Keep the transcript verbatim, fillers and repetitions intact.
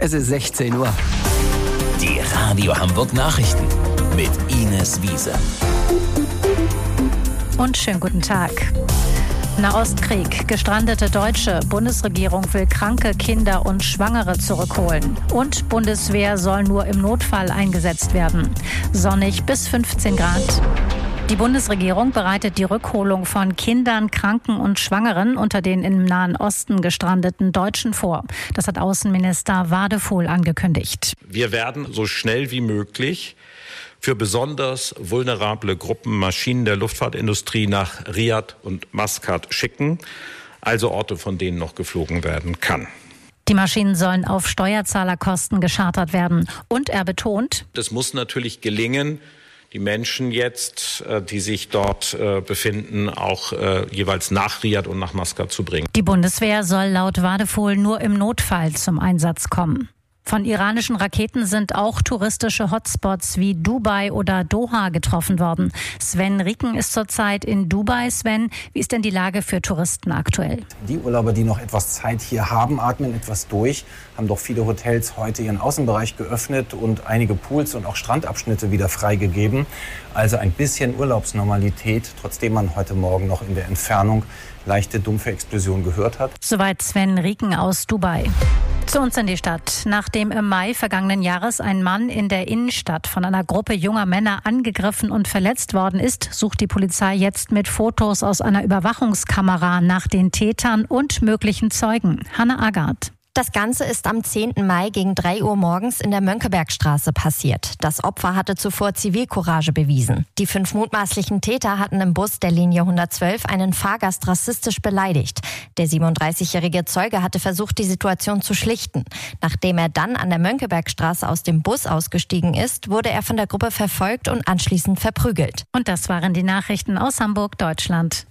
Es ist sechzehn Uhr. Die Radio Hamburg Nachrichten mit Ines Wiese. Und schönen guten Tag. Nahostkrieg, gestrandete Deutsche, Bundesregierung will kranke Kinder und Schwangere zurückholen. Und Bundeswehr soll nur im Notfall eingesetzt werden. Sonnig bis fünfzehn Grad. Die Bundesregierung bereitet die Rückholung von Kindern, Kranken und Schwangeren unter den im Nahen Osten gestrandeten Deutschen vor. Das hat Außenminister Wadefuhl angekündigt. Wir werden so schnell wie möglich für besonders vulnerable Gruppen Maschinen der Luftfahrtindustrie nach Riad und Maskat schicken, also Orte, von denen noch geflogen werden kann. Die Maschinen sollen auf Steuerzahlerkosten geschartert werden. Und er betont: Es muss natürlich gelingen, die Menschen jetzt, die sich dort befinden, auch jeweils nach Riad und nach Maskat zu bringen. Die Bundeswehr soll laut Wadefuhl nur im Notfall zum Einsatz kommen. Von iranischen Raketen sind auch touristische Hotspots wie Dubai oder Doha getroffen worden. Sven Rieken ist zurzeit in Dubai. Sven, wie ist denn die Lage für Touristen aktuell? Die Urlauber, die noch etwas Zeit hier haben, atmen etwas durch, haben doch viele Hotels heute ihren Außenbereich geöffnet und einige Pools und auch Strandabschnitte wieder freigegeben. Also ein bisschen Urlaubsnormalität, trotzdem man heute Morgen noch in der Entfernung leichte, dumpfe Explosionen gehört hat. Soweit Sven Rieken aus Dubai. Zu uns in die Stadt. Nachdem im Mai vergangenen Jahres ein Mann in der Innenstadt von einer Gruppe junger Männer angegriffen und verletzt worden ist, sucht die Polizei jetzt mit Fotos aus einer Überwachungskamera nach den Tätern und möglichen Zeugen. Hanne Agard. Das Ganze ist am zehnten Mai gegen drei Uhr morgens in der Mönckebergstraße passiert. Das Opfer hatte zuvor Zivilcourage bewiesen. Die fünf mutmaßlichen Täter hatten im Bus der Linie hundertzwölf einen Fahrgast rassistisch beleidigt. Der siebenunddreißigjährige Zeuge hatte versucht, die Situation zu schlichten. Nachdem er dann an der Mönckebergstraße aus dem Bus ausgestiegen ist, wurde er von der Gruppe verfolgt und anschließend verprügelt. Und das waren die Nachrichten aus Hamburg, Deutschland.